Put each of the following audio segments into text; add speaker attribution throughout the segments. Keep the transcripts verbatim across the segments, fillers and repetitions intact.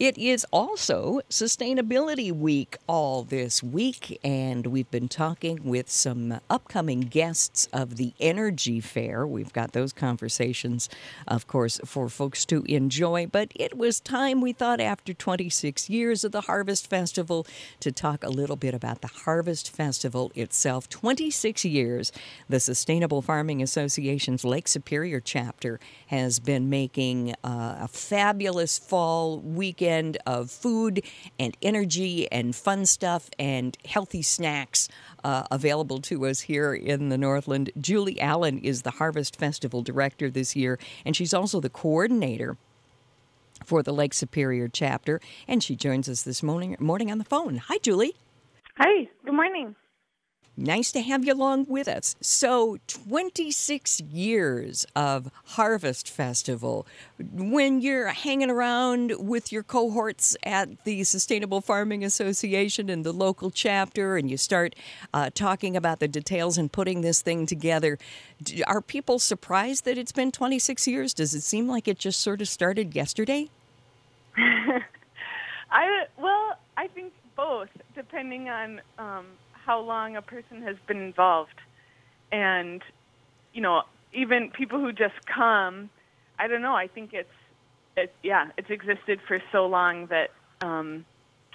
Speaker 1: It is also Sustainability Week all this week, and we've been talking with some upcoming guests of the Energy Fair. We've got those conversations, of course, for folks to enjoy, but it was time, we thought, after twenty-six years of the Harvest Festival, to talk a little bit about the Harvest Festival itself. twenty-six years, the Sustainable Farming Association's Lake Superior chapter has been making uh, a fabulous fall weekend of food and energy and fun stuff and healthy snacks uh, available to us here in the Northland. Julie Allen is the Harvest Festival director this year, and she's also the coordinator for the Lake Superior chapter, and she joins us this morning, morning on the phone. Hi, Julie.
Speaker 2: Hi, good morning.
Speaker 1: Nice to have you along with us. So, twenty-six years of Harvest Festival. When you're hanging around with your cohorts at the Sustainable Farming Association and the local chapter, and you start uh, talking about the details and putting this thing together, are people surprised that it's been twenty-six years? Does it seem like it just sort of started yesterday?
Speaker 2: I well, I think both, depending on um, how long a person has been involved. And, you know, even people who just come, I don't know, I think it's, it, yeah, it's existed for so long that, um,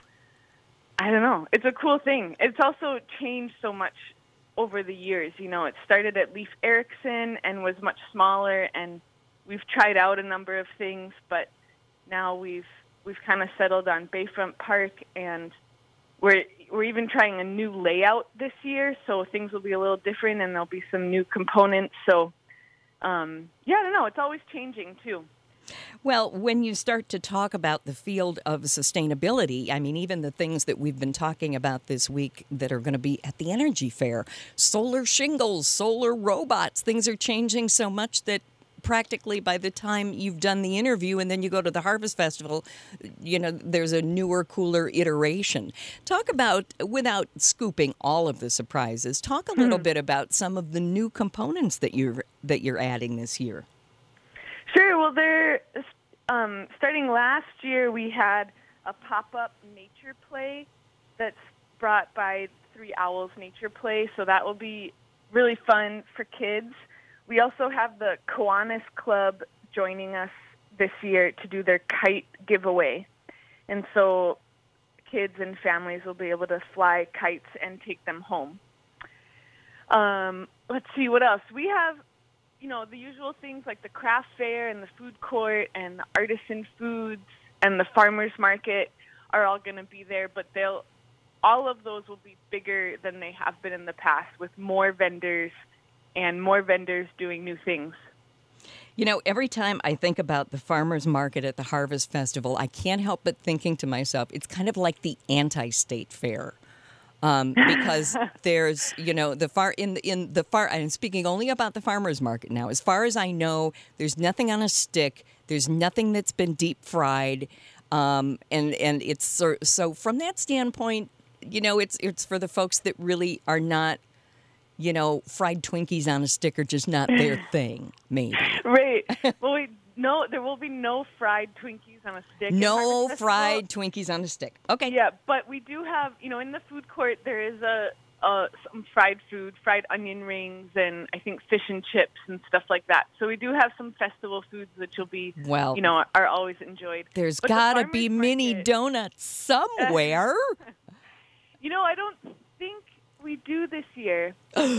Speaker 2: I don't know, it's a cool thing. It's also changed so much over the years. You know, it started at Leif Erikson and was much smaller, and we've tried out a number of things, but now we've, we've kind of settled on Bayfront Park, and We're we're even trying a new layout this year, so things will be a little different, and there'll be some new components. So, um, yeah, I don't know. It's always changing, too.
Speaker 1: Well, when you start to talk about the field of sustainability, I mean, even the things that we've been talking about this week that are going to be at the Energy Fair, solar shingles, solar robots, things are changing so much that practically by the time you've done the interview and then you go to the Harvest Festival, you know, there's a newer, cooler iteration. Talk about, without scooping all of the surprises, talk a little hmm. bit about some of the new components that you're that you're adding this year.
Speaker 2: Sure. Well, they're um, starting last year, we had a pop-up nature play that's brought by Three Owls Nature Play, so that will be really fun for kids. We also have the Kiwanis Club joining us this year to do their kite giveaway. And so kids and families will be able to fly kites and take them home. Um, let's see, what else? We have, you know, the usual things like the craft fair and the food court and the artisan foods and the farmers market are all going to be there, but they'll all of those will be bigger than they have been in the past, with more vendors and more vendors doing new things.
Speaker 1: You know, every time I think about the farmers market at the Harvest Festival, I can't help but thinking to myself, it's kind of like the anti-state fair. Um, because there's, you know, the far in the, in the far, I'm speaking only about the farmers market now. As far as I know, there's nothing on a stick. There's nothing that's been deep fried. Um, and, and it's so, so from that standpoint, you know, it's, it's for the folks that really are not, you know, fried Twinkies on a stick are just not their thing, maybe.
Speaker 2: Right. Well, we, no, there will be no fried Twinkies on a stick.
Speaker 1: No fried Twinkies on a stick. Okay.
Speaker 2: Yeah, but we do have, you know, in the food court, there is a, a some fried food, fried onion rings, and I think fish and chips and stuff like that. So we do have some festival foods which will be, well, you know, are always enjoyed.
Speaker 1: There's got to be mini market, donuts somewhere.
Speaker 2: You know, I don't think we do this year,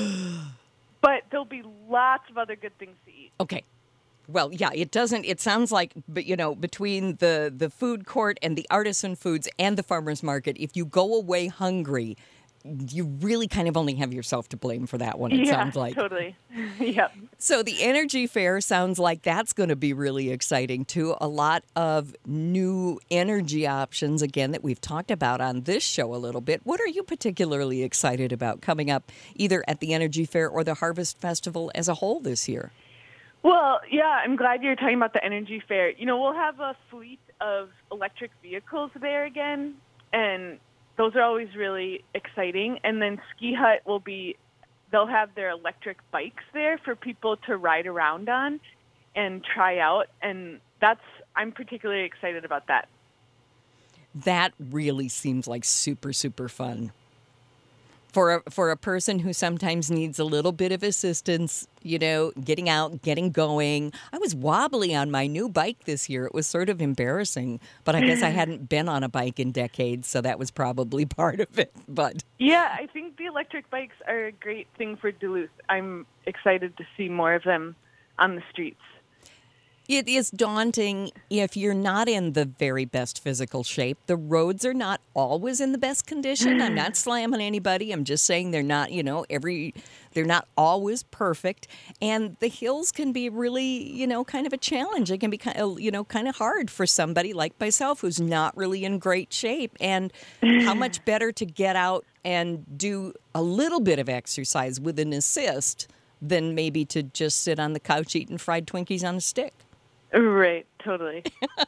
Speaker 2: but there'll be lots of other good things to eat.
Speaker 1: Okay. Well, yeah, it doesn't, it sounds like, but you know, between the, the food court and the artisan foods and the farmer's market, if you go away hungry, you really kind of only have yourself to blame for that one, it
Speaker 2: yeah,
Speaker 1: sounds like.
Speaker 2: Totally. Yep.
Speaker 1: So the Energy Fair sounds like that's going to be really exciting, too. A lot of new energy options, again, that we've talked about on this show a little bit. What are you particularly excited about coming up either at the Energy Fair or the Harvest Festival as a whole this year?
Speaker 2: Well, yeah, I'm glad you're talking about the Energy Fair. You know, we'll have a fleet of electric vehicles there again, and those are always really exciting. And then Ski Hut will be, they'll have their electric bikes there for people to ride around on and try out. And that's, I'm particularly excited about that.
Speaker 1: That really seems like super, super fun. For a, for a person who sometimes needs a little bit of assistance, you know, getting out, getting going. I was wobbly on my new bike this year. It was sort of embarrassing, but I guess I hadn't been on a bike in decades, so that was probably part of it. But
Speaker 2: yeah, I think the electric bikes are a great thing for Duluth. I'm excited to see more of them on the streets.
Speaker 1: it is daunting if you're not in the very best physical shape. The roads are not always in the best condition. I'm not slamming anybody. I'm just saying they're not, you know, every they're not always perfect. And the hills can be really, you know, kind of a challenge. It can be kind of, you know, kind of hard for somebody like myself who's not really in great shape. And how much better to get out and do a little bit of exercise with an assist than maybe to just sit on the couch eating fried Twinkies on a stick.
Speaker 2: Right, totally.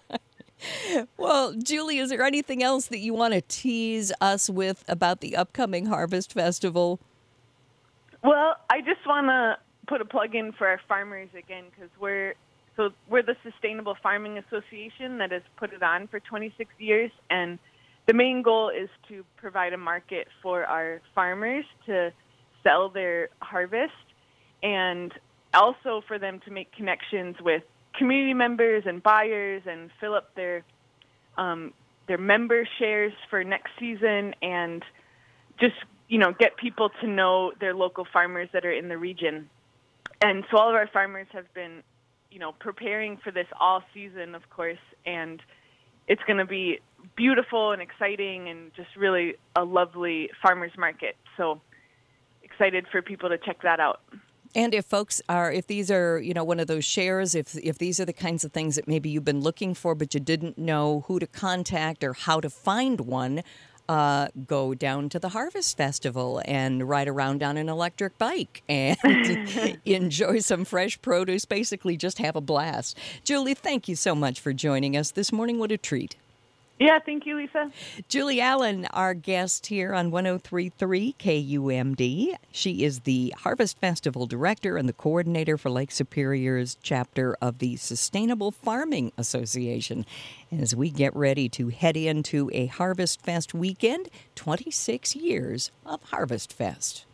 Speaker 1: Well, Julie, is there anything else that you want to tease us with about the upcoming Harvest Festival?
Speaker 2: Well, I just want to put a plug in for our farmers again, because we're so we're the Sustainable Farming Association that has put it on for twenty-six years, and the main goal is to provide a market for our farmers to sell their harvest, and also for them to make connections with community members and buyers and fill up their um, their member shares for next season, and just, you know, get people to know their local farmers that are in the region. And so all of our farmers have been, you know, preparing for this all season, of course, and it's going to be beautiful and exciting and just really a lovely farmers market. So excited for people to check that out.
Speaker 1: And if folks are, if these are, you know, one of those shares, if if these are the kinds of things that maybe you've been looking for, but you didn't know who to contact or how to find one, uh, go down to the Harvest Festival and ride around on an electric bike and enjoy some fresh produce. Basically, just have a blast. Julie, thank you so much for joining us this morning. What a treat.
Speaker 2: Yeah, thank you, Lisa.
Speaker 1: Julie Allen, our guest here on one oh three point three K U M D. She is the Harvest Festival Director and the coordinator for Lake Superior's chapter of the Sustainable Farming Association. As we get ready to head into a Harvest Fest weekend, twenty-six years of Harvest Fest.